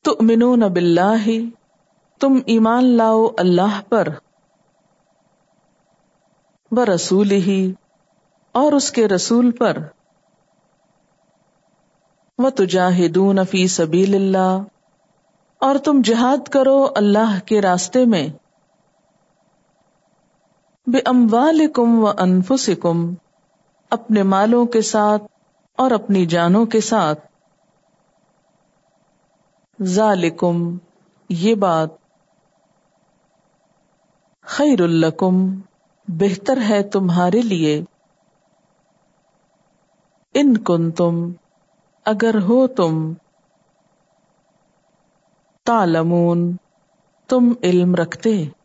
तुमिनून बिल्लाहि, तुम ईमान लाओ अल्लाह पर, व रसूलिही, और उसके रसूल पर, व तुजाहिदून फी सबीलिल्लाह, और तुम जिहाद करो अल्लाह के रास्ते में, बिअम्वालिकुम व अनफुसिकुम, अपने मालों के साथ और अपनी जानों के साथ, ज़ालिकुम, ये बात, खैरुल लकुम, बेहतर है तुम्हारे लिए, इन कुंतुम, अगर हो तुम, तालमून, तुम इल्म रखते।